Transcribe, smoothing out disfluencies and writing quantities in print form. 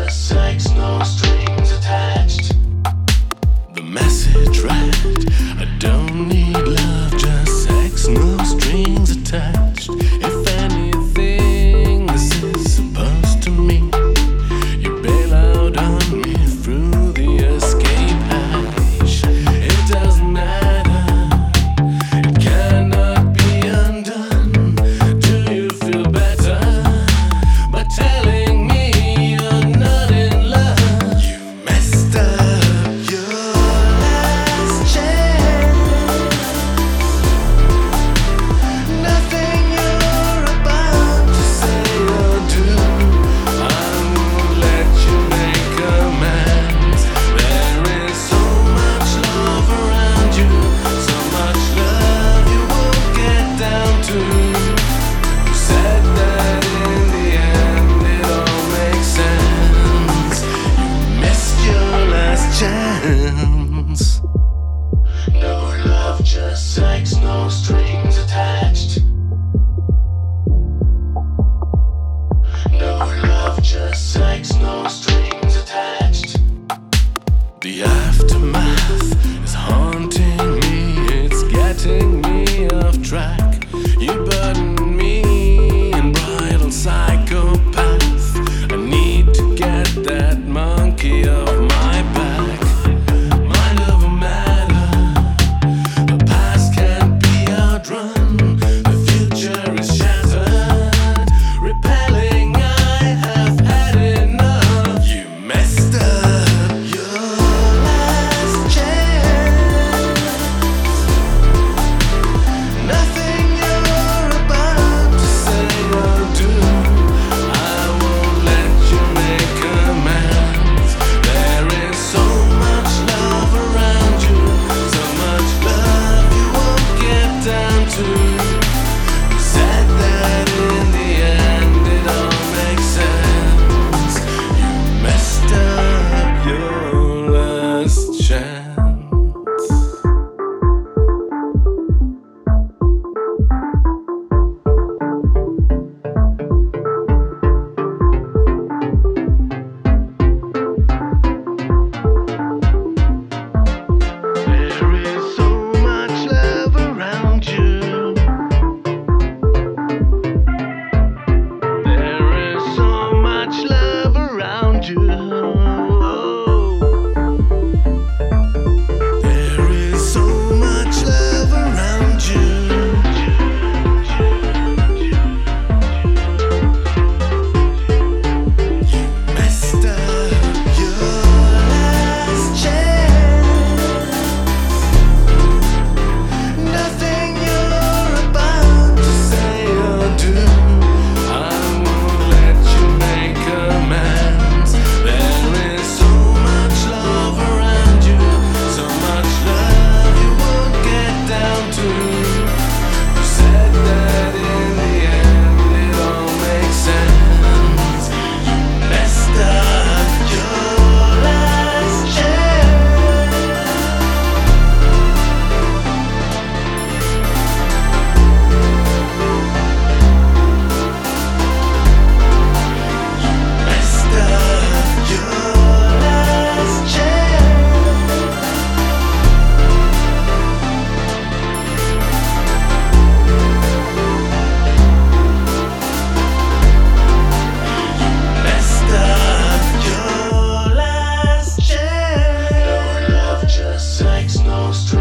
just sex, no strings attached. The message read, I don't need love, just sex, no strings attached. If anything this is supposed to mean, you bail out on me through the escape hatch. It doesn't matter, it cannot be undone. Do you feel better by telling me you're not in love? You messed up your last chance. Nothing you're about to say or do, I won't let you make amends. There is so much love around you, so much love you won't get down to. You said that in the end it all makes sense. You missed your last chance. No love, just sex, no strings attached. No love, just sex, no strings attached. The aftermath is haunting me, it's getting me off track. You burden me in bridal psychopath. I need to get that monkey off my back. Mind over matter, the past can't be outrun. The future is shattered, repelling. I have had enough. You messed up your last chance. Nothing you're about to say or do, I won't let you make amends. There is so much love around you, so much love you won't get down to. You said that in the end it all makes sense. You messed up your last chance. There is so much love around you. There is so much love around you. There is so much love around you. You messed up your last chance. Nothing you're about to say or do, I won't let you make amends. There is so much love around you, so much love you won't get down to. You said that in the end it all makes sense. You messed up your last chance. Messed up your last chance. Messed up your last chance. No love, just sex, no strings.